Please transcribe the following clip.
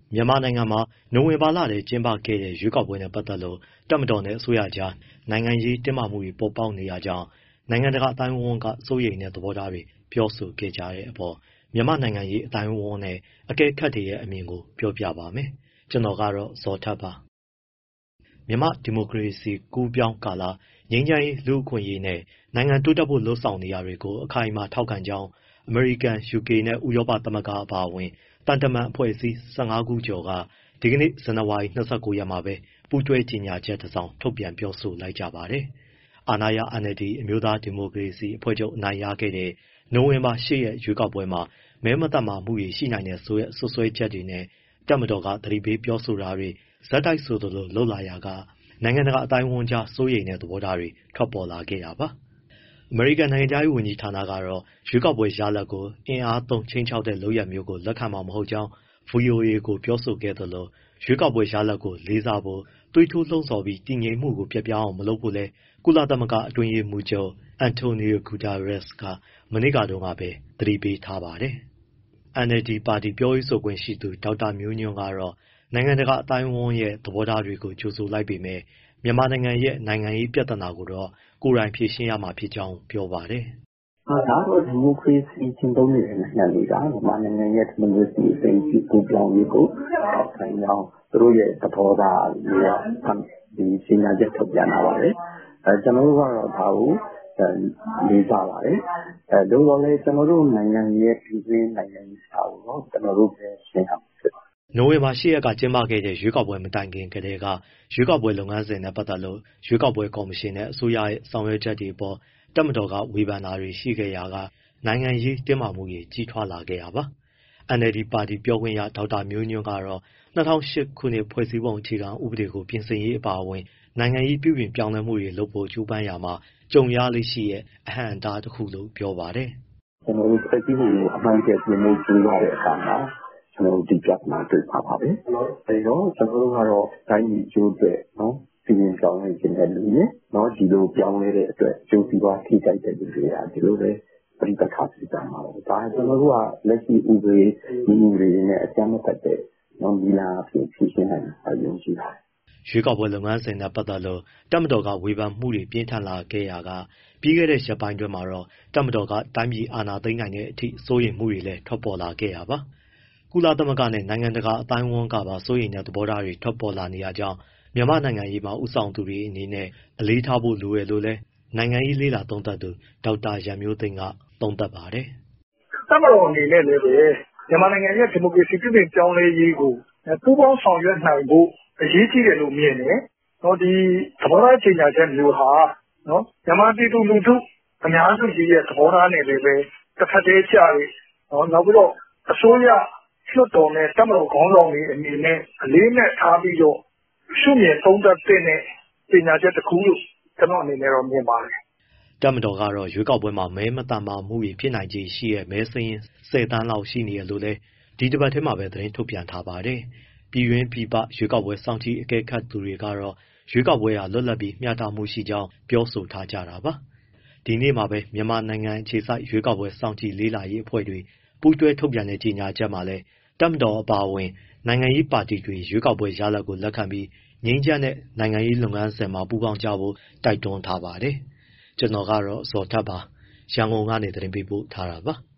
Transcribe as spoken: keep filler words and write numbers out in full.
မြန်မာနိုင်ငံမှာနိုဝင်ဘာလထဲကျင်းပခဲ့တဲ့ရွေးကောက်ပွဲနဲ့ပတ်သက်လို့တပ်မတော်နဲ့အစိုးရကြားနိုင်ငံရေးတင်းမာမှုတွေပေါ်ပေါက်နေရကြောင်းနိုင်ငံတကာအတိုင်းအဝန်းကစိုးရိမ်တဲ့သဘောထားတွေပြောဆိုခဲ့ကြတဲ့အပေါ်မြန်မာနိုင်ငံရေးအတိုင်းအဝန်းနဲ့အကဲခတ်တွေရဲ့အမြင်ကိုပြောပြပါမယ်။ကျွန်တော်ကတော့ဇော်ထက်ပါ။မြန်မာဒီမိုကရေစီကူးပြောင်းကာလငြိမ်းချမ်းရေးလူ့အခွင့်အရေးနဲ့နိုင်ငံတိုးတက်ဖို့လှုံ့ဆော်နေရတွေကိုအခိုင်အမာထောက်ခံကြောင်းအမေရိကန်၊ ယူကေနဲ့ဥရောပသမဂ္ဂအပါအဝင်တန်တမန်အဖွဲ့အစည်း၁၅ခုကျော်ကဒီကနေ့ဇန်နဝါရီ၂၉ရက်မှာပဲပူးတွဲကြေညာချက်တစ်စောင်ထုတ်ပြန်ပြောဆိုလိုက်ကြပါတယ်။အာဏာရ အန်အယ်လ်ဒီ အမျိုးသားဒီမိုကရေစီအဖွဲ့ချုပ်အနိုင်ရခဲ့တဲ့နိုဝင်ဘာ၈ရက်ရွေးကောက်ပွဲမှာမဲမသမာမှုတွေရှိနိုင်တယ်ဆိုတဲ့စွပ်စွဲချက်တွေနဲ့တပ်မတော်ကသတိပေးပြောဆိုတာတွေဆက်တိုက်ဆိုသလိုလုပ်လာရာကနိုင်ငံတကာအတိုင်းအဝန်းကြားစိုးရိမ်တဲ့သဘောထားတွေထွက်ပေါ်လာခဲ့တာပါ။အမေရိကန်နိုင်ငံခြားရေးဝန်ကြီးဌာနကတော့ရွေးကောက်ပွဲရလဒ်ကိုအင်အားသုံးခြိမ်းခြောက်တဲ့လုပ်ရပ်မျိုးကိုလက်ခံမှာမဟုတ်ကြောင်း ဗွီအိုအေကိုပြောဆိုခဲ့သလိုရွေးကောက်ပွဲရလဒ်ကိုလေးစားဖို့သွေးထိုးလှုံ့ဆော်ပြီးတည်ငြိမ်မှုကိုပျက်ပြားအောင်မလုပ်ဖို့လည်းကုလသမဂ္ဂအတွင်းရေးမှူးချုပ်အန်တိုနီယိုဂူတာရက်စ်ကမနေ့တုန်းကပဲသတိပေးထားပါတယ်။ အန်အယ်လ်ဒီပါတီပြောရေးဆိုခွင့်ရှိသူဒေါက်တာမျိုးညွန့်ကတော့နိုင်ငံတကာအတိုင်းအဝန်းရဲ့သဘောထားတွေကိုကြိုဆိုလိုက်ပေမဲ့မြန်မာနိုင်ငံရဲ့နိုင်ငံရေးပြဿနာကိုတော့ကိုယ်တိုင်ဖြေရှင်းရမှာဖြစ်ကြောင်းပြောပါတယ်။ “ဒါကတော့ဒီမိုကရေစီကျင့်သုံးနေတဲ့နိုင်ငံတွေကမြန်မာနိုင်ငံရဲ့ဒီမိုကရေစီအသွင်ကူးပြောင်းရေးကိုထောက်ခံကြောင်းသူတို့ရဲ့သဘောထားတွေဒီကြေညာချက်ထုတ်ပြန်လာပါတယ်။အဲကျွန်တော်တို့ကတော့ဒါကိုလေးစားပါတယ်။အဲဒါတော့လေကျွန်တော်တို့နိုင်ငံရဲ့ပြည်တွင်းနိုင်ငံရေးစာကိုတော့ကျွန်တော်တို့ပဲရှင်းရမှာဖြစ်ပါတယ်။ ” နိုဝင်ဘာ၈ရက်ကကျင်းပခဲ့တဲ့ရွေးကောက်ပွဲမတိုင်ခင်ကတည်းကရွေးကောက်ပွဲလုပ်ငန်းစဉ်နဲ့ပတ်သက်လို့ရွေးကောက်ပွဲကော်မရှင်နဲ့အစိုးရရဲ့ဆောင်ရွက်ချက်တွေအပေါ်တပ်မတော်ကဝေဖန်တာတွေရှိခဲ့ရာကနိုင်ငံရေးတင်းမာမှုတွေကြီးထွားလာခဲ့တာပါ။ အန်အယ်လ်ဒီပါတီပြောခွင့်ရဒေါက်တာမျိုးညွန့်ကတော့၂၀၀၈ခုနှစ်ဖွဲ့စည်းပုံအခြေခံဥပဒေကိုပြင်ဆင်ရေးအပါအဝင်နိုင်ငံရေးပြုပြင်ပြောင်းလဲမှုတွေလုပ်ဖို့ကြိုးပမ်းရာမှာကြုံရလေ့ရှိတဲ့အဟန့်အတားတစ်ခုလို့ပြောပါတယ်။ “ကျွန်တော်တို့ဖွဲ့စည်းပုံကိုအမှန်တကယ်ပြင်ဖို့ကြိုးစားတဲ့အခါမှာကျွန်တော်တို့ဒီပြဿနာတွေ့ပါပါတယ်။အဲဒီတော့ကျွန်တော်တို့ကတော့တိုင်းပြည်အကျိုးအတွက်နော်ပြုပြင်ပြောင်းလဲခြင်းတဲ့လူတွေနော်ဒီလိုပြောင်းလဲတဲ့အတွက်ကြိုးပြီးသွားထိခိုက်တဲ့လူတွေကဒီလိုပဲပရိပက္ခဖြစ်ကြမှာပေါ့။ဒါကျွန်တော်တို့ကလက်ရှိဥပဒေဒီဥပဒေနဲ့အကြမ်းမဖက်တဲ့နော်ဒီလာအဖြစ်ဖြည့်ရှင်းနိုင်တာယုံကြည်ပါတယ်။ ” ရွေးကောက်ပွဲလုပ်ငန်းစဉ်နဲ့ပတ်သက်လို့တပ်မတော်ကဝေဖန်မှုတွေပြင်းထန်လာခဲ့ရာကပြီးခဲ့တဲ့ရက်ပိုင်းအတွင်းမှာတော့တပ်မတော်ကတိုင်းပြည်အာဏာသိမ်းနိုင်တဲ့အထိစိုးရိမ်မှုတွေလည်းထွက်ပေါ်လာခဲ့တာပါ။ကုလသမဂ္ဂနဲ့နိုင်ငံတကာအတိုင်းအဝန်းကပါစိုးရိမ်တဲ့သဘောထားတွေထွက်ပေါ်လာနေရကြောင်းမြန်မာ့နိုင်ငံရေးမှာဦးဆောင်သူတွေအနေနဲ့အလေးထားဖို့လိုတယ်လို့လည်းနိုင်ငံရေးလေ့လာသုံးသပ်သူဒေါက်တာရန်မျိုးသိမ်းကသုံးသပ်ပါတယ်။“တပ်မတော်အနေနဲ့လည်းပဲမြန်မာနိုင်ငံရဲ့ဒီမိုကရေစီပြုပြင်ပြောင်းလဲရေးကိုပူးပေါင်းဆောင်ရွက်နိုင်ဖို့အရေးကြီးတယ်လို့မြင်တယ်။နော်ဒီသဘောထားကြေညာချက်မျိုးဟာနော်မြန်မာပြည်သူလူထုအများစုကြီးရဲ့သဘောထားနဲ့လည်းပဲတစ်ဖက်တည်းကျတဲ့နော်နောက်ပြီးတော့အစိုးရလွှတ်တော်နဲ့တပ်မတော်ခေါင်းဆောင်တွေအနေနဲ့အလေးနဲ့ထားပြီးတော့ရှုမြင်သုံးသပ်တဲ့ကြေညာချက်တစ်ခုလို့ကျွန်တော်အနေနဲ့တော့မြင်ပါတယ်။ ” တပ်မတော်ကတော့ရွေးကောက်ပွဲမှာမဲမသမာမှုတွေဖြစ်နိုင်ခြေရှိတဲ့မဲစာရင်း၁၀သန်းလောက်ရှိနေတယ်လို့လည်းဒီတပတ်ထဲမှာပဲသတင်းထုတ်ပြန်ထားပါတယ်။ပြည်တွင်းပြည်ပရွေးကောက်ပွဲစောင့်ကြည့်အကဲခတ်သူတွေကတော့ရွေးကောက်ပွဲဟာလွတ်လပ်ပြီးမျှတမှုရှိကြောင်းပြောဆိုထားကြတာပါ။ဒီနေ့မှာပဲမြန်မာနိုင်ငံအခြေစိုက်ရွေးကောက်ပွဲစောင့်ကြည့်လေ့လာရေးအဖွဲ့တွေပူးတွဲထုတ်ပြန်တဲ့ကြေညာချက်မှာလည်းတပ်မတော်အပါအဝင်နိုင်ငံရေးပါတီတွေရွေးကောက်ပွဲရလဒ်ကိုလက်ခံပြီးငြိမ်းချမ်းတဲ့နိုင်ငံရေးလုပ်ငန်းစဉ်မှာပူးပေါင်းကြဖို့တိုက်တွန်းထားပါတယ်။ကျွန်တော်ကတော့ဇော်ထက်ပါရန်ကုန်ကနေသတင်းပေးပို့ထားတာပါ။